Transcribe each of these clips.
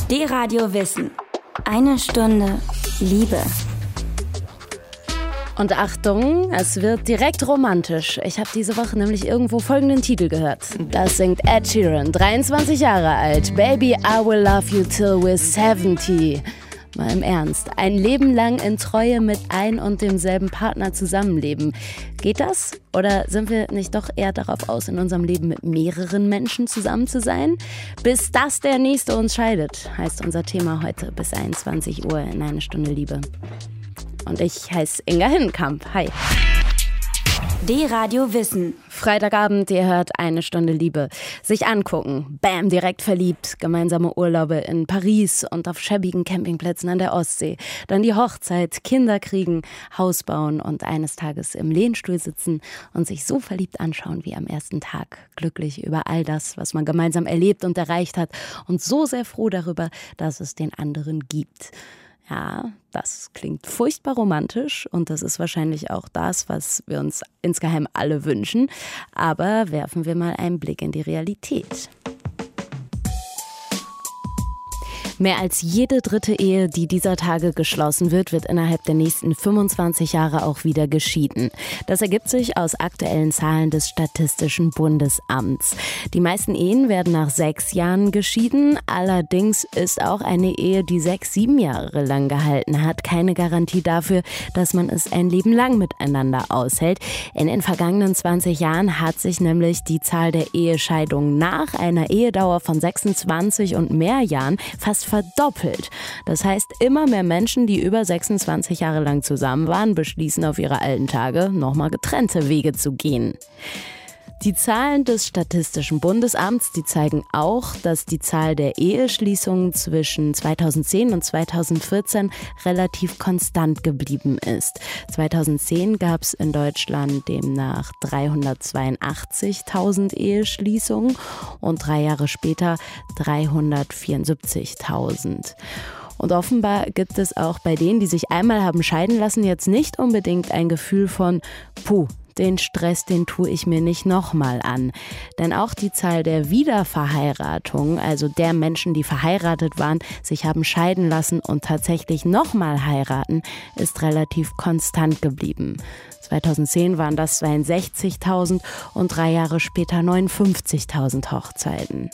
D-Radio Wissen. Eine Stunde Liebe. Und Achtung, es wird direkt romantisch. Ich habe diese Woche nämlich irgendwo folgenden Titel gehört. Das singt Ed Sheeran, 23 Jahre alt. Baby, I will love you till we're 70. Mal im Ernst. Ein Leben lang in Treue mit ein und demselben Partner zusammenleben. Geht das? Oder sind wir nicht doch eher darauf aus, in unserem Leben mit mehreren Menschen zusammen zu sein? Bis das der Nächste uns scheidet, heißt unser Thema heute bis 21 Uhr in eine Stunde Liebe. Und ich heiße Inga Hinnenkamp. Hi. D-Radio Wissen. Freitagabend, ihr hört eine Stunde Liebe. Sich angucken, bam, direkt verliebt. Gemeinsame Urlaube in Paris und auf schäbigen Campingplätzen an der Ostsee. Dann die Hochzeit, Kinder kriegen, Haus bauen und eines Tages im Lehnstuhl sitzen und sich so verliebt anschauen wie am ersten Tag. Glücklich über all das, was man gemeinsam erlebt und erreicht hat und so sehr froh darüber, dass es den anderen gibt. Ja, das klingt furchtbar romantisch und das ist wahrscheinlich auch das, was wir uns insgeheim alle wünschen. Aber werfen wir mal einen Blick in die Realität. Mehr als jede dritte Ehe, die dieser Tage geschlossen wird, wird innerhalb der nächsten 25 Jahre auch wieder geschieden. Das ergibt sich aus aktuellen Zahlen des Statistischen Bundesamts. Die meisten Ehen werden nach 6 Jahren geschieden. Allerdings ist auch eine Ehe, die 6-7 Jahre lang gehalten hat, keine Garantie dafür, dass man es ein Leben lang miteinander aushält. In den vergangenen 20 Jahren hat sich nämlich die Zahl der Ehescheidungen nach einer Ehedauer von 26 und mehr Jahren fast verdoppelt. Das heißt, immer mehr Menschen, die über 26 Jahre lang zusammen waren, beschließen auf ihre alten Tage nochmal getrennte Wege zu gehen. Die Zahlen des Statistischen Bundesamts, die zeigen auch, dass die Zahl der Eheschließungen zwischen 2010 und 2014 relativ konstant geblieben ist. 2010 gab es in Deutschland demnach 382.000 Eheschließungen und 3 Jahre später 374.000. Und offenbar gibt es auch bei denen, die sich einmal haben scheiden lassen, jetzt nicht unbedingt ein Gefühl von den Stress, den tue ich mir nicht nochmal an. Denn auch die Zahl der Wiederverheiratungen, also der Menschen, die verheiratet waren, sich haben scheiden lassen und tatsächlich nochmal heiraten, ist relativ konstant geblieben. 2010 waren das 62.000 und 3 Jahre später 59.000 Hochzeiten.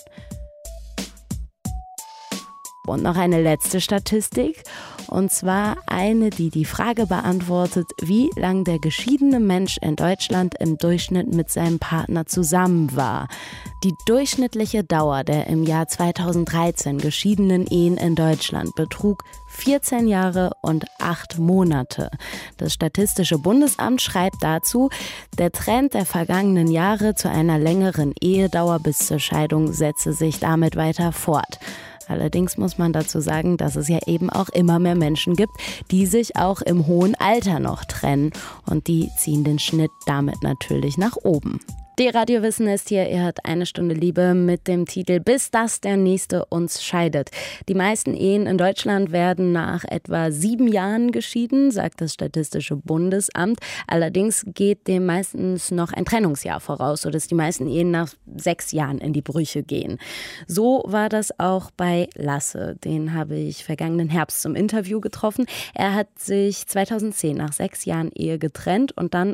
Und noch eine letzte Statistik, und zwar eine, die die Frage beantwortet, wie lang der geschiedene Mensch in Deutschland im Durchschnitt mit seinem Partner zusammen war. Die durchschnittliche Dauer der im Jahr 2013 geschiedenen Ehen in Deutschland betrug 14 Jahre und 8 Monate. Das Statistische Bundesamt schreibt dazu, der Trend der vergangenen Jahre zu einer längeren Ehedauer bis zur Scheidung setze sich damit weiter fort. Allerdings muss man dazu sagen, dass es ja eben auch immer mehr Menschen gibt, die sich auch im hohen Alter noch trennen. Und die ziehen den Schnitt damit natürlich nach oben. D-Radio Wissen ist hier, ihr hört eine Stunde Liebe mit dem Titel Bis das der Nächste uns scheidet. Die meisten Ehen in Deutschland werden nach etwa 7 Jahren geschieden, sagt das Statistische Bundesamt. Allerdings geht dem meistens noch ein Trennungsjahr voraus, sodass die meisten Ehen nach 6 Jahren in die Brüche gehen. So war das auch bei Lasse. Den habe ich vergangenen Herbst zum Interview getroffen. Er hat sich 2010 nach 6 Jahren Ehe getrennt und dann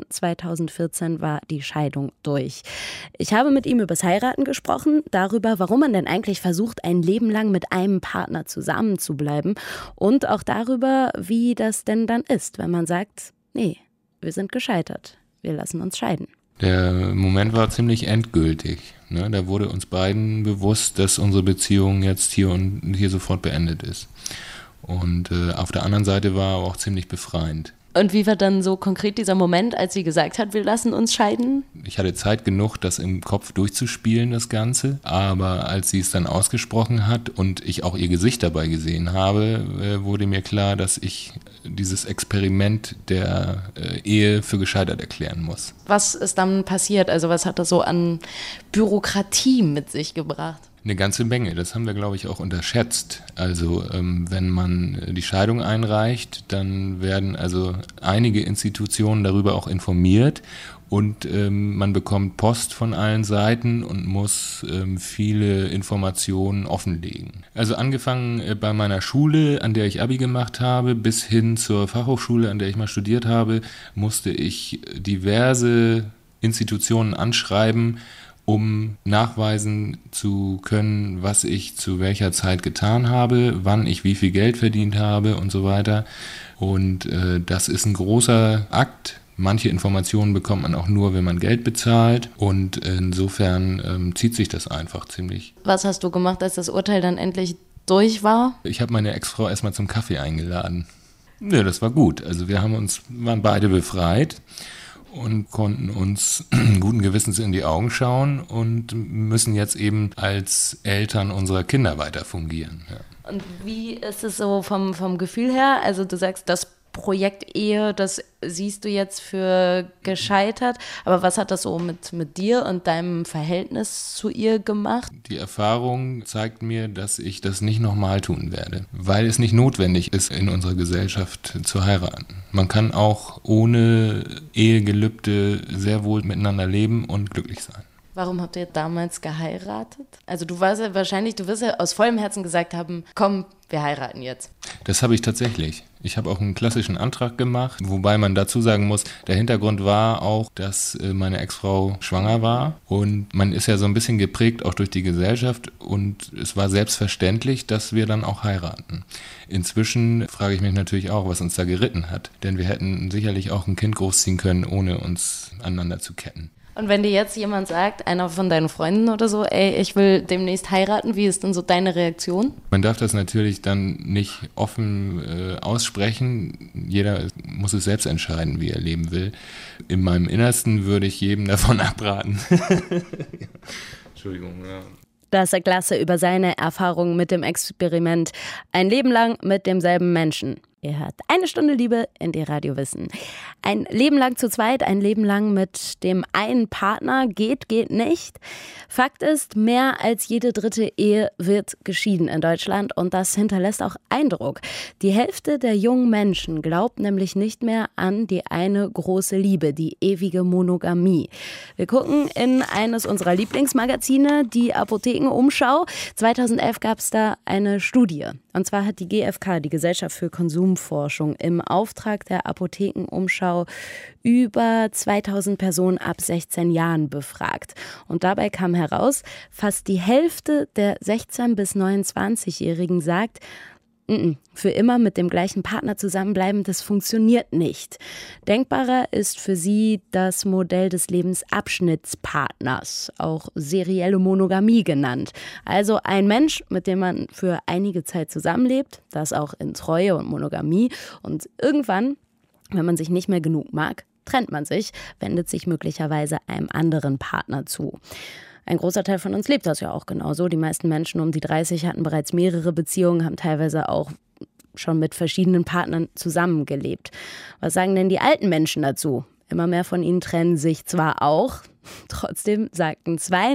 2014 war die Scheidung durch. Ich habe mit ihm über das Heiraten gesprochen, darüber, warum man denn eigentlich versucht, ein Leben lang mit einem Partner zusammen zu bleiben und auch darüber, wie das denn dann ist, wenn man sagt, nee, wir sind gescheitert, wir lassen uns scheiden. Der Moment war ziemlich endgültig. Ne? Da wurde uns beiden bewusst, dass unsere Beziehung jetzt hier und hier sofort beendet ist. Und auf der anderen Seite war er auch ziemlich befreiend. Und wie war dann so konkret dieser Moment, als sie gesagt hat, wir lassen uns scheiden? Ich hatte Zeit genug, das im Kopf durchzuspielen, das Ganze. Aber als sie es dann ausgesprochen hat und ich auch ihr Gesicht dabei gesehen habe, wurde mir klar, dass ich dieses Experiment der Ehe für gescheitert erklären muss. Was ist dann passiert? Also was hat das so an Bürokratie mit sich gebracht? Eine ganze Menge, das haben wir, glaube ich, auch unterschätzt. Also wenn man die Scheidung einreicht, dann werden also einige Institutionen darüber auch informiert und man bekommt Post von allen Seiten und muss viele Informationen offenlegen. Also angefangen bei meiner Schule, an der ich Abi gemacht habe, bis hin zur Fachhochschule, an der ich mal studiert habe, musste ich diverse Institutionen anschreiben, um nachweisen zu können, was ich zu welcher Zeit getan habe, wann ich wie viel Geld verdient habe und so weiter. Und das ist ein großer Akt. Manche Informationen bekommt man auch nur, wenn man Geld bezahlt. Und insofern zieht sich das einfach ziemlich. Was hast du gemacht, als das Urteil dann endlich durch war? Ich habe meine Ex-Frau erstmal zum Kaffee eingeladen. Ja, das war gut. Also wir waren beide befreit und konnten uns guten Gewissens in die Augen schauen und müssen jetzt eben als Eltern unserer Kinder weiter fungieren. Ja. Und wie ist es so vom Gefühl her? Also du sagst, das Projekt Ehe, das siehst du jetzt für gescheitert, aber was hat das so mit dir und deinem Verhältnis zu ihr gemacht? Die Erfahrung zeigt mir, dass ich das nicht nochmal tun werde, weil es nicht notwendig ist, in unserer Gesellschaft zu heiraten. Man kann auch ohne Ehegelübde sehr wohl miteinander leben und glücklich sein. Warum habt ihr damals geheiratet? Also du wirst ja aus vollem Herzen gesagt haben, komm, wir heiraten jetzt. Das habe ich tatsächlich. Ich habe auch einen klassischen Antrag gemacht, wobei man dazu sagen muss, der Hintergrund war auch, dass meine Ex-Frau schwanger war und man ist ja so ein bisschen geprägt auch durch die Gesellschaft und es war selbstverständlich, dass wir dann auch heiraten. Inzwischen frage ich mich natürlich auch, was uns da geritten hat, denn wir hätten sicherlich auch ein Kind großziehen können, ohne uns aneinander zu ketten. Und wenn dir jetzt jemand sagt, einer von deinen Freunden oder so, ey, ich will demnächst heiraten, wie ist denn so deine Reaktion? Man darf das natürlich dann nicht offen aussprechen. Jeder muss es selbst entscheiden, wie er leben will. In meinem Innersten würde ich jedem davon abraten. Entschuldigung, ja. Das ist klasse über seine Erfahrungen mit dem Experiment. Ein Leben lang mit demselben Menschen. Ihr hört eine Stunde Liebe in die Radiowissen. Ein Leben lang zu zweit, ein Leben lang mit dem einen Partner geht nicht. Fakt ist, mehr als jede dritte Ehe wird geschieden in Deutschland und das hinterlässt auch Eindruck. Die Hälfte der jungen Menschen glaubt nämlich nicht mehr an die eine große Liebe, die ewige Monogamie. Wir gucken in eines unserer Lieblingsmagazine, die Apothekenumschau. 2011 gab es da eine Studie. Und zwar hat die GfK, die Gesellschaft für Konsumforschung, im Auftrag der Apothekenumschau über 2000 Personen ab 16 Jahren befragt. Und dabei kam heraus, fast die Hälfte der 16- bis 29-Jährigen sagt, für immer mit dem gleichen Partner zusammenbleiben, das funktioniert nicht. Denkbarer ist für sie das Modell des Lebensabschnittspartners, auch serielle Monogamie genannt. Also ein Mensch, mit dem man für einige Zeit zusammenlebt, das auch in Treue und Monogamie. Und irgendwann, wenn man sich nicht mehr genug mag, trennt man sich, wendet sich möglicherweise einem anderen Partner zu. Ein großer Teil von uns lebt das ja auch genauso. Die meisten Menschen um die 30 hatten bereits mehrere Beziehungen, haben teilweise auch schon mit verschiedenen Partnern zusammengelebt. Was sagen denn die alten Menschen dazu? Immer mehr von ihnen trennen sich zwar auch, trotzdem sagten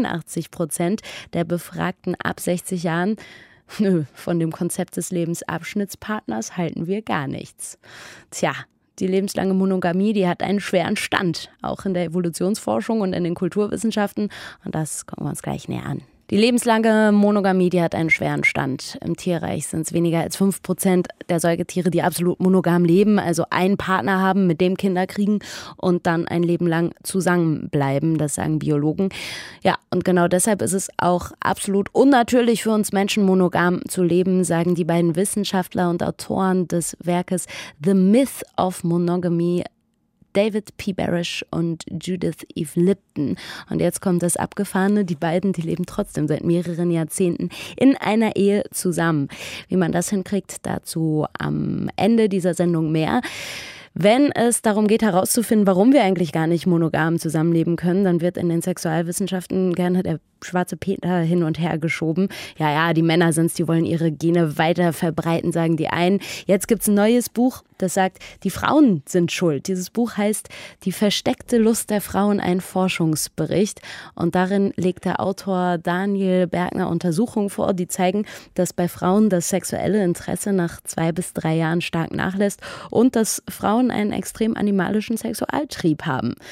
82% der Befragten ab 60 Jahren, nö, von dem Konzept des Lebensabschnittspartners halten wir gar nichts. Tja. Die lebenslange Monogamie, die hat einen schweren Stand, auch in der Evolutionsforschung und in den Kulturwissenschaften. Und das gucken wir uns gleich näher an. Die lebenslange Monogamie, die hat einen schweren Stand. Im Tierreich sind es weniger als 5% der Säugetiere, die absolut monogam leben, also einen Partner haben, mit dem Kinder kriegen und dann ein Leben lang zusammenbleiben, das sagen Biologen. Ja, und genau deshalb ist es auch absolut unnatürlich für uns Menschen, monogam zu leben, sagen die beiden Wissenschaftler und Autoren des Werkes The Myth of Monogamy, David P. Barish und Judith Eve Lipton. Und jetzt kommt das Abgefahrene, die beiden, die leben trotzdem seit mehreren Jahrzehnten in einer Ehe zusammen. Wie man das hinkriegt, dazu am Ende dieser Sendung mehr. Wenn es darum geht, herauszufinden, warum wir eigentlich gar nicht monogam zusammenleben können, dann wird in den Sexualwissenschaften gerne der schwarze Peter hin und her geschoben. Ja, die Männer sind's, die wollen ihre Gene weiter verbreiten, sagen die einen. Jetzt gibt's ein neues Buch, das sagt, die Frauen sind schuld. Dieses Buch heißt Die versteckte Lust der Frauen, ein Forschungsbericht. Und darin legt der Autor Daniel Bergner Untersuchungen vor, die zeigen, dass bei Frauen das sexuelle Interesse nach 2 bis 3 Jahren stark nachlässt und dass Frauen einen extrem animalischen Sexualtrieb haben.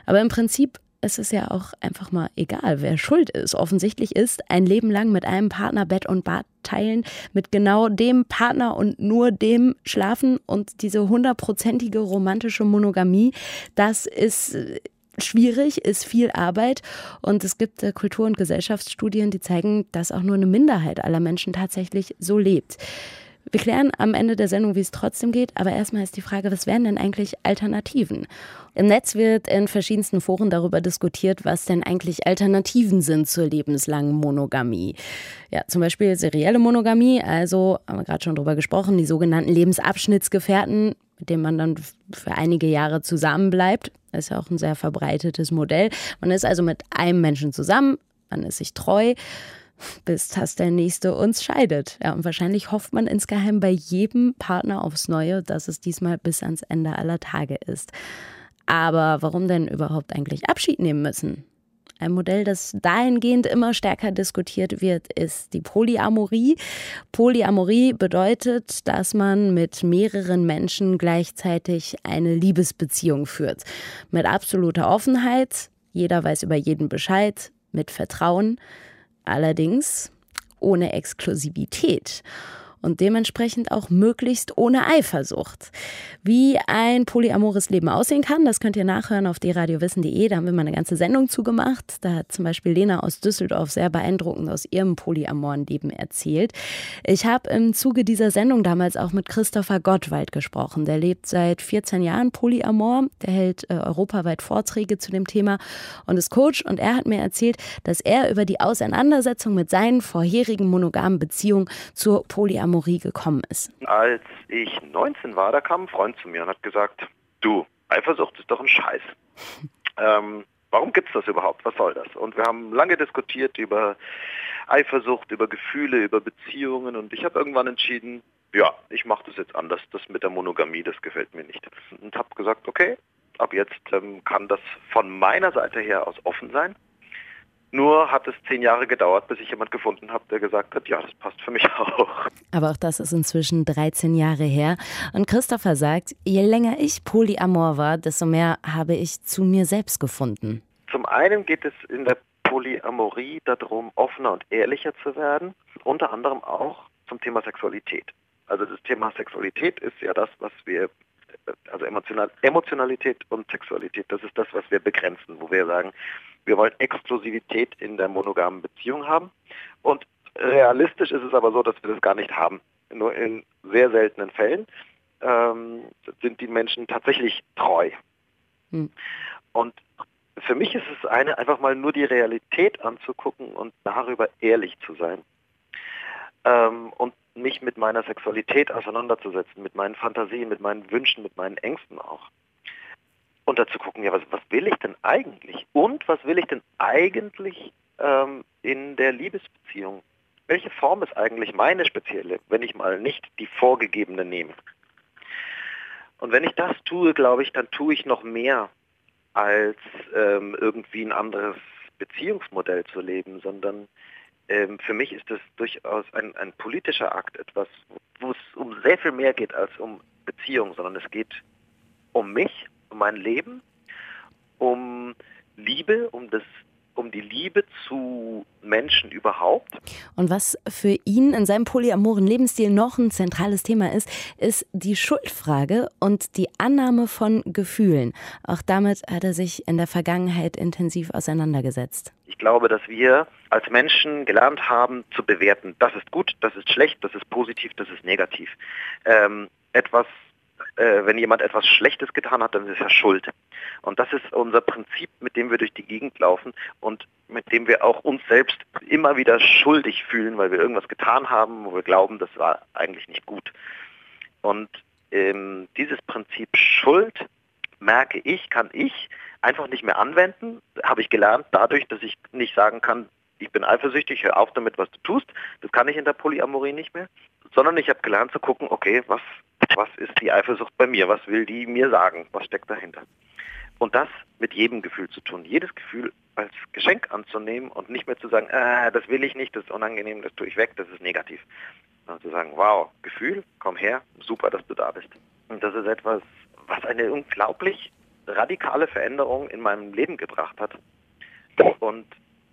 Aber im Prinzip ist es ja auch einfach mal egal, wer schuld ist. Offensichtlich ist ein Leben lang mit einem Partner Bett und Bad teilen, mit genau dem Partner und nur dem schlafen und diese 100%ige romantische Monogamie, das ist schwierig, ist viel Arbeit und es gibt Kultur- und Gesellschaftsstudien, die zeigen, dass auch nur eine Minderheit aller Menschen tatsächlich so lebt. Wir klären am Ende der Sendung, wie es trotzdem geht, aber erstmal ist die Frage, was wären denn eigentlich Alternativen? Im Netz wird in verschiedensten Foren darüber diskutiert, was denn eigentlich Alternativen sind zur lebenslangen Monogamie. Ja, zum Beispiel serielle Monogamie, also haben wir gerade schon drüber gesprochen, die sogenannten Lebensabschnittsgefährten, mit denen man dann für einige Jahre zusammenbleibt. Das ist ja auch ein sehr verbreitetes Modell. Man ist also mit einem Menschen zusammen, man ist sich treu, bis dass der Nächste uns scheidet. Ja, und wahrscheinlich hofft man insgeheim bei jedem Partner aufs Neue, dass es diesmal bis ans Ende aller Tage ist. Aber warum denn überhaupt eigentlich Abschied nehmen müssen? Ein Modell, das dahingehend immer stärker diskutiert wird, ist die Polyamorie. Polyamorie bedeutet, dass man mit mehreren Menschen gleichzeitig eine Liebesbeziehung führt. Mit absoluter Offenheit, jeder weiß über jeden Bescheid, mit Vertrauen. Allerdings ohne Exklusivität und dementsprechend auch möglichst ohne Eifersucht. Wie ein polyamores Leben aussehen kann, das könnt ihr nachhören auf dradiowissen.de. Da haben wir mal eine ganze Sendung zugemacht. Da hat zum Beispiel Lena aus Düsseldorf sehr beeindruckend aus ihrem polyamoren Leben erzählt. Ich habe im Zuge dieser Sendung damals auch mit Christopher Gottwald gesprochen. Der lebt seit 14 Jahren polyamor. Der hält europaweit Vorträge zu dem Thema und ist Coach. Und er hat mir erzählt, dass er über die Auseinandersetzung mit seinen vorherigen monogamen Beziehungen zur Polyamorie gekommen ist. Als ich 19 war, da kam ein Freund zu mir und hat gesagt, du, Eifersucht ist doch ein Scheiß. Warum gibt's das überhaupt? Was soll das? Und wir haben lange diskutiert über Eifersucht, über Gefühle, über Beziehungen und ich habe irgendwann entschieden, ja, ich mache das jetzt anders. Das mit der Monogamie, das gefällt mir nicht. Und habe gesagt, okay, ab jetzt kann das von meiner Seite her aus offen sein. Nur hat es 10 Jahre gedauert, bis ich jemand gefunden habe, der gesagt hat, ja, das passt für mich auch. Aber auch das ist inzwischen 13 Jahre her. Und Christopher sagt, je länger ich polyamor war, desto mehr habe ich zu mir selbst gefunden. Zum einen geht es in der Polyamorie darum, offener und ehrlicher zu werden. Unter anderem auch zum Thema Sexualität. Also das Thema Sexualität ist ja das, was wir, also Emotionalität und Sexualität, das ist das, was wir begrenzen, wo wir sagen, wir wollen Exklusivität in der monogamen Beziehung haben und realistisch ist es aber so, dass wir das gar nicht haben. Nur in sehr seltenen Fällen sind die Menschen tatsächlich treu. Und für mich ist es einfach mal nur die Realität anzugucken und darüber ehrlich zu sein. Und mich mit meiner Sexualität auseinanderzusetzen, mit meinen Fantasien, mit meinen Wünschen, mit meinen Ängsten auch. Und dazu gucken, ja, was will ich denn eigentlich? Und was will ich denn eigentlich in der Liebesbeziehung? Welche Form ist eigentlich meine spezielle, wenn ich mal nicht die vorgegebene nehme? Und wenn ich das tue, glaube ich, dann tue ich noch mehr, als irgendwie ein anderes Beziehungsmodell zu leben, sondern für mich ist das durchaus ein politischer Akt, etwas, wo es um sehr viel mehr geht als um Beziehung, sondern es geht um mich, um mein Leben, um Liebe, um die Liebe zu Menschen überhaupt. Und was für ihn in seinem polyamoren Lebensstil noch ein zentrales Thema ist, ist die Schuldfrage und die Annahme von Gefühlen. Auch damit hat er sich in der Vergangenheit intensiv auseinandergesetzt. Ich glaube, dass wir als Menschen gelernt haben zu bewerten, das ist gut, das ist schlecht, das ist positiv, das ist negativ. Wenn jemand etwas Schlechtes getan hat, dann ist er schuld. Und das ist unser Prinzip, mit dem wir durch die Gegend laufen und mit dem wir auch uns selbst immer wieder schuldig fühlen, weil wir irgendwas getan haben, wo wir glauben, das war eigentlich nicht gut. Und dieses Prinzip Schuld, kann ich einfach nicht mehr anwenden, habe ich gelernt dadurch, dass ich nicht sagen kann, ich bin eifersüchtig, hör auf damit, was du tust. Das kann ich in der Polyamorie nicht mehr. Sondern ich habe gelernt zu gucken, okay, was ist die Eifersucht bei mir? Was will die mir sagen? Was steckt dahinter? Und das mit jedem Gefühl zu tun. Jedes Gefühl als Geschenk anzunehmen und nicht mehr zu sagen, das will ich nicht, das ist unangenehm, das tue ich weg, das ist negativ. Sondern zu sagen, wow, Gefühl, komm her, super, dass du da bist. Und das ist etwas, was eine unglaublich radikale Veränderung in meinem Leben gebracht hat und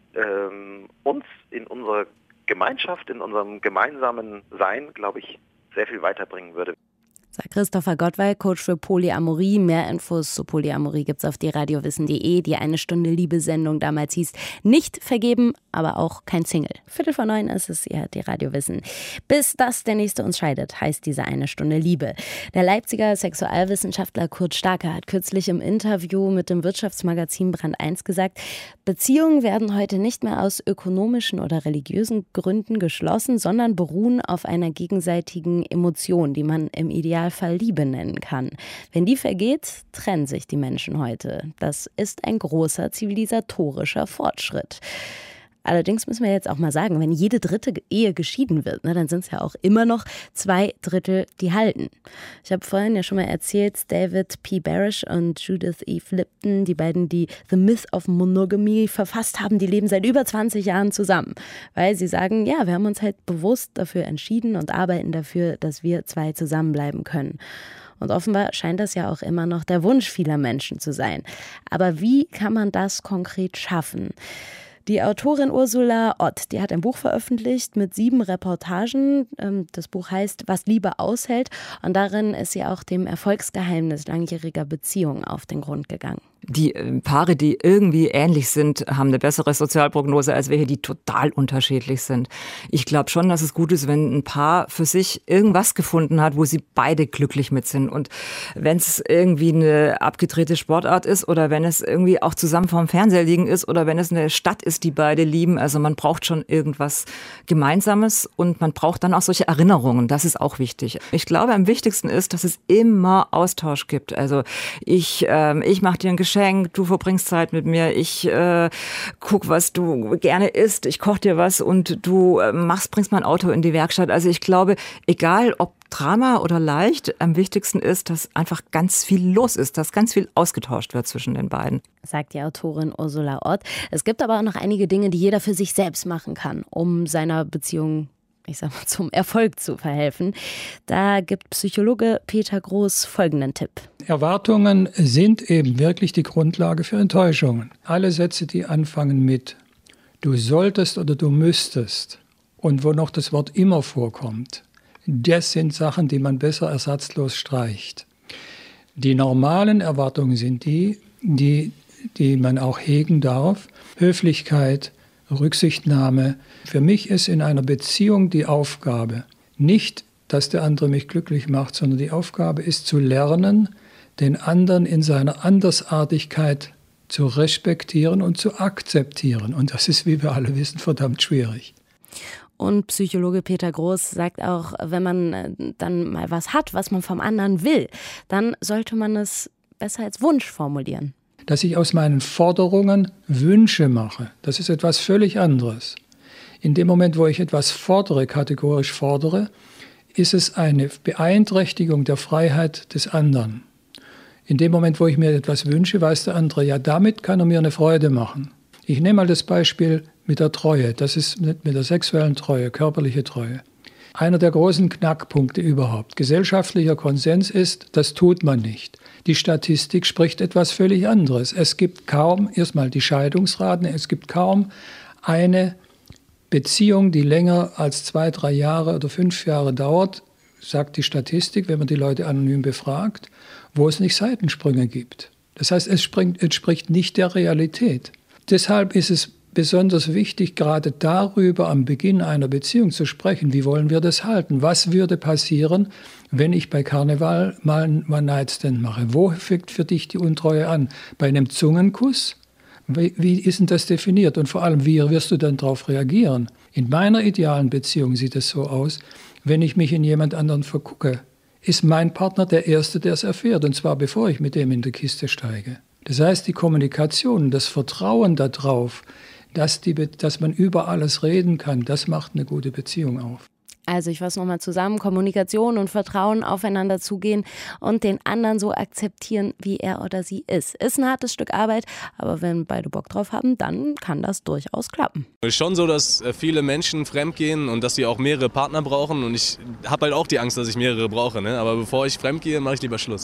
uns in unserer Gemeinschaft, in unserem gemeinsamen Sein, glaube ich, sehr viel weiterbringen würde. Sagt Christopher Gottwald, Coach für Polyamorie. Mehr Infos zu Polyamorie gibt's auf dieradiowissen.de. Die 1 Stunde Liebe-Sendung damals hieß Nicht vergeben, aber auch kein Single. 8:45 ist es, ja, die Radio Wissen. Bis das der Nächste uns scheidet, heißt diese 1 Stunde Liebe. Der Leipziger Sexualwissenschaftler Kurt Starker hat kürzlich im Interview mit dem Wirtschaftsmagazin Brand 1 gesagt, Beziehungen werden heute nicht mehr aus ökonomischen oder religiösen Gründen geschlossen, sondern beruhen auf einer gegenseitigen Emotion, die man im Idealfall Liebe nennen kann. Wenn die vergeht, trennen sich die Menschen heute. Das ist ein großer zivilisatorischer Fortschritt. Allerdings müssen wir jetzt auch mal sagen, wenn jede dritte Ehe geschieden wird, dann sind es ja auch immer noch 2/3, die halten. Ich habe vorhin ja schon mal erzählt, David P. Barish und Judith E. Lipton, die beiden, die The Myth of Monogamy verfasst haben, die leben seit über 20 Jahren zusammen. Weil sie sagen, ja, wir haben uns halt bewusst dafür entschieden und arbeiten dafür, dass wir 2 zusammenbleiben können. Und offenbar scheint das ja auch immer noch der Wunsch vieler Menschen zu sein. Aber wie kann man das konkret schaffen? Die Autorin Ursula Ott, die hat ein Buch veröffentlicht mit 7 Reportagen. Das Buch heißt Was Liebe aushält. Und darin ist sie auch dem Erfolgsgeheimnis langjähriger Beziehungen auf den Grund gegangen. Die Paare, die irgendwie ähnlich sind, haben eine bessere Sozialprognose als welche, die total unterschiedlich sind. Ich glaube schon, dass es gut ist, wenn ein Paar für sich irgendwas gefunden hat, wo sie beide glücklich mit sind. Und wenn es irgendwie eine abgedrehte Sportart ist oder wenn es irgendwie auch zusammen vorm Fernseher liegen ist oder wenn es eine Stadt ist, die beide lieben. Also man braucht schon irgendwas Gemeinsames und man braucht dann auch solche Erinnerungen. Das ist auch wichtig. Ich glaube, am wichtigsten ist, dass es immer Austausch gibt. Also ich mache dir ein Geschenk, du verbringst Zeit mit mir, ich guck, was du gerne isst, ich koche dir was und du bringst mein Auto in die Werkstatt. Also ich glaube, egal ob Drama oder leicht, am wichtigsten ist, dass einfach ganz viel los ist, dass ganz viel ausgetauscht wird zwischen den beiden. Sagt die Autorin Ursula Ott. Es gibt aber auch noch einige Dinge, die jeder für sich selbst machen kann, um seiner Beziehung, zum Erfolg zu verhelfen. Da gibt Psychologe Peter Groß folgenden Tipp. Erwartungen sind eben wirklich die Grundlage für Enttäuschungen. Alle Sätze, die anfangen mit du solltest oder du müsstest und wo noch das Wort immer vorkommt, das sind Sachen, die man besser ersatzlos streicht. Die normalen Erwartungen sind die man auch hegen darf. Höflichkeit, Rücksichtnahme. Für mich ist in einer Beziehung die Aufgabe nicht, dass der andere mich glücklich macht, sondern die Aufgabe ist zu lernen, den anderen in seiner Andersartigkeit zu respektieren und zu akzeptieren. Und das ist, wie wir alle wissen, verdammt schwierig. Und Psychologe Peter Groß sagt auch, wenn man dann mal was hat, was man vom anderen will, dann sollte man es besser als Wunsch formulieren. Dass ich aus meinen Forderungen Wünsche mache, das ist etwas völlig anderes. In dem Moment, wo ich etwas fordere, kategorisch fordere, ist es eine Beeinträchtigung der Freiheit des anderen. In dem Moment, wo ich mir etwas wünsche, weiß der andere, ja, damit kann er mir eine Freude machen. Ich nehme mal das Beispiel mit der Treue. Das ist mit der sexuellen Treue, körperliche Treue. Einer der großen Knackpunkte überhaupt. Gesellschaftlicher Konsens ist, das tut man nicht. Die Statistik spricht etwas völlig anderes. Es gibt kaum, erstmal die Scheidungsraten, es gibt kaum eine Beziehung, die länger als 2, 3 Jahre oder 5 Jahre dauert, sagt die Statistik, wenn man die Leute anonym befragt, wo es nicht Seitensprünge gibt. Das heißt, es entspricht nicht der Realität. Deshalb ist es besonders wichtig, gerade darüber am Beginn einer Beziehung zu sprechen. Wie wollen wir das halten? Was würde passieren, wenn ich bei Karneval mal einen One-Night-Stand mache? Wo fängt für dich die Untreue an? Bei einem Zungenkuss? Wie ist denn das definiert? Und vor allem, wie wirst du dann darauf reagieren? In meiner idealen Beziehung sieht es so aus, wenn ich mich in jemand anderen vergucke, ist mein Partner der Erste, der es erfährt. Und zwar bevor ich mit dem in die Kiste steige. Das heißt, die Kommunikation, das Vertrauen darauf, dass man über alles reden kann, das macht eine gute Beziehung auf. Also ich fasse nochmal zusammen, Kommunikation und Vertrauen, aufeinander zugehen und den anderen so akzeptieren, wie er oder sie ist. Ist ein hartes Stück Arbeit, aber wenn beide Bock drauf haben, dann kann das durchaus klappen. Es ist schon so, dass viele Menschen fremdgehen und dass sie auch mehrere Partner brauchen und ich habe halt auch die Angst, dass ich mehrere brauche, ne? Aber bevor ich fremdgehe, mache ich lieber Schluss.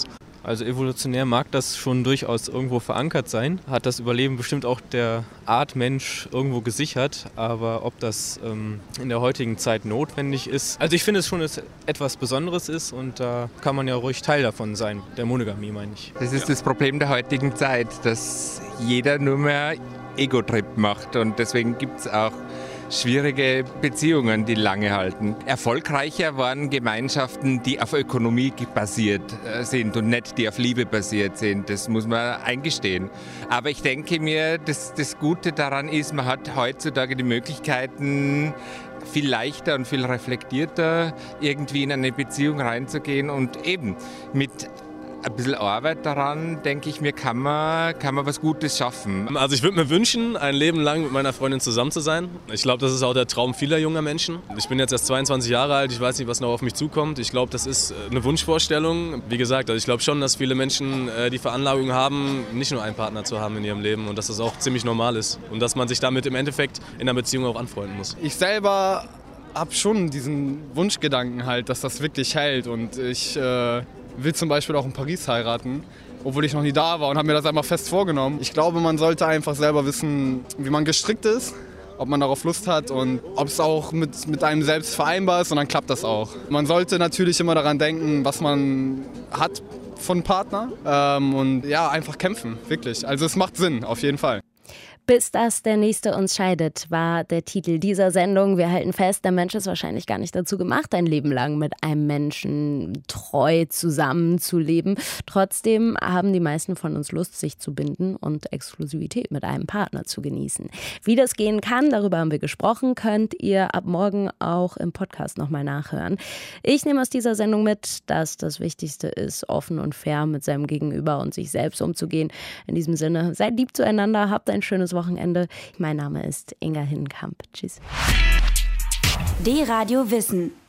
Also evolutionär mag das schon durchaus irgendwo verankert sein, hat das Überleben bestimmt auch der Art Mensch irgendwo gesichert, aber ob das in der heutigen Zeit notwendig ist, also ich finde es schon, dass es etwas Besonderes ist und da kann man ja ruhig Teil davon sein, der Monogamie meine ich. Das ist das Problem der heutigen Zeit, dass jeder nur mehr Ego-Trip macht und deswegen gibt es auch schwierige Beziehungen, die lange halten. Erfolgreicher waren Gemeinschaften, die auf Ökonomie basiert sind und nicht die auf Liebe basiert sind. Das muss man eingestehen. Aber ich denke mir, das Gute daran ist, man hat heutzutage die Möglichkeiten, viel leichter und viel reflektierter irgendwie in eine Beziehung reinzugehen und eben mit ein bisschen Arbeit daran, denke ich mir, kann man was Gutes schaffen. Also ich würde mir wünschen, ein Leben lang mit meiner Freundin zusammen zu sein. Ich glaube, das ist auch der Traum vieler junger Menschen. Ich bin jetzt erst 22 Jahre alt, ich weiß nicht, was noch auf mich zukommt. Ich glaube, das ist eine Wunschvorstellung. Wie gesagt, also ich glaube schon, dass viele Menschen die Veranlagung haben, nicht nur einen Partner zu haben in ihrem Leben und dass das auch ziemlich normal ist. Und dass man sich damit im Endeffekt in einer Beziehung auch anfreunden muss. Ich selber habe schon diesen Wunschgedanken halt, dass das wirklich hält und ich will zum Beispiel auch in Paris heiraten, obwohl ich noch nie da war und habe mir das einmal fest vorgenommen. Ich glaube, man sollte einfach selber wissen, wie man gestrickt ist, ob man darauf Lust hat und ob es auch mit einem selbst vereinbar ist und dann klappt das auch. Man sollte natürlich immer daran denken, was man hat von Partner und ja, einfach kämpfen, wirklich. Also es macht Sinn, auf jeden Fall. Bis das der Nächste uns scheidet, war der Titel dieser Sendung. Wir halten fest, der Mensch ist wahrscheinlich gar nicht dazu gemacht, ein Leben lang mit einem Menschen treu zusammenzuleben. Trotzdem haben die meisten von uns Lust, sich zu binden und Exklusivität mit einem Partner zu genießen. Wie das gehen kann, darüber haben wir gesprochen, könnt ihr ab morgen auch im Podcast nochmal nachhören. Ich nehme aus dieser Sendung mit, dass das Wichtigste ist, offen und fair mit seinem Gegenüber und sich selbst umzugehen. In diesem Sinne, seid lieb zueinander, habt ein schönes Wochenende. Mein Name ist Inga Hinnenkamp. Tschüss. D-Radio Wissen.